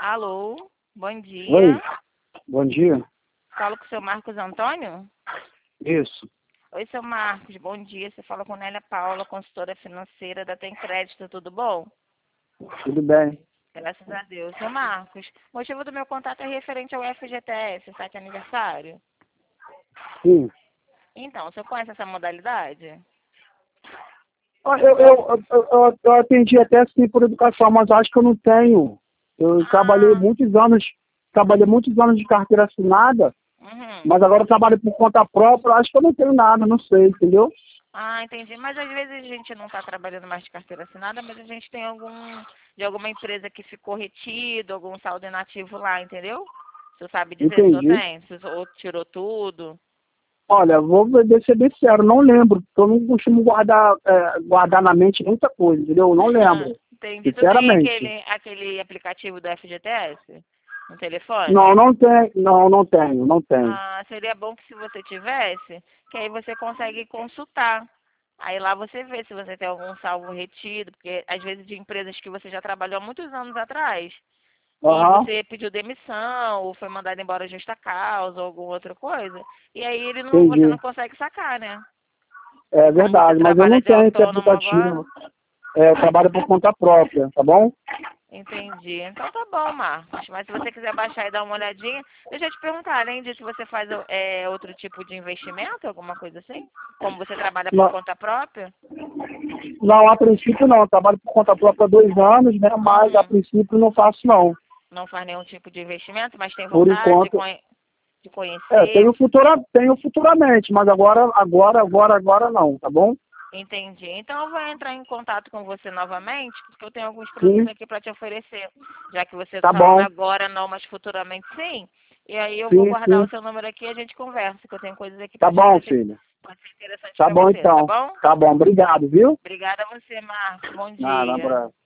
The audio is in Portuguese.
Alô, bom Oi, dia. bom dia. Falo com o seu Marcos Antônio? Isso, Oi, seu Marcos, bom dia. Você fala com Nélia Paula, consultora financeira da Tem Crédito, tudo bom? tudo bem. Graças a Deus. Seu Marcos, o motivo do meu contato é referente ao FGTS, site aniversário. Sim. Então, você conhece essa modalidade? Eu atendi até sim por educação, mas acho que eu não tenho. Eu Ah, trabalhei muitos anos de carteira assinada, uhum. mas agora eu trabalho por conta própria, acho que eu não tenho nada, não sei, entendeu? Ah, entendi. Mas às vezes a gente não está trabalhando mais de carteira assinada, mas a gente tem de alguma empresa que ficou retido, algum saldo inativo lá, entendeu? Você sabe dizer se eu Entendi. tenho? Se ou tirou tudo? Olha, ser bem sincero, não lembro, porque eu não costumo guardar na mente muita coisa, entendeu? Eu não lembro, Entendi. Tu tem sinceramente. aquele aplicativo do FGTS no telefone? Não, não tenho, não tenho. Ah, seria bom que se você tivesse, que aí você consegue consultar. Aí lá você vê se você tem algum salvo retido, porque às vezes de empresas que você já trabalhou há muitos anos atrás e Aham, você pediu demissão ou foi mandado embora justa causa ou alguma outra coisa, e aí você não entendi. consegue sacar, né? É E como você verdade, mas eu trabalha não de tenho esse autônomo agora, aplicativo. Eu trabalho por conta própria, tá bom? entendi. Então tá bom, Marcos. Mas se você quiser baixar e dar uma olhadinha, deixa eu te perguntar, além disso, você faz outro tipo de investimento, alguma coisa assim? Como você trabalha por Não, conta própria? não, a princípio não. Eu trabalho por conta própria há 2 anos, né? Mas a Uhum. princípio não faço não. Não faz nenhum tipo de investimento, mas tem Por vontade enquanto, de conhecer. tenho futuramente, mas agora não, tá bom? Entendi. Então eu vou entrar em contato com você novamente, porque eu tenho alguns produtos Sim, aqui para te oferecer. Já que você está tá falando bom. agora não, mas futuramente sim. E aí eu vou Sim, guardar o sim. seu número aqui e a gente conversa, que eu tenho coisas aqui Tá para te bom, oferecer. filha. Pode ser interessante Tá para bom você, tá então. bom? Tá bom, obrigado, viu? Obrigada a você, Marcos. Bom Nada, um dia. abraço.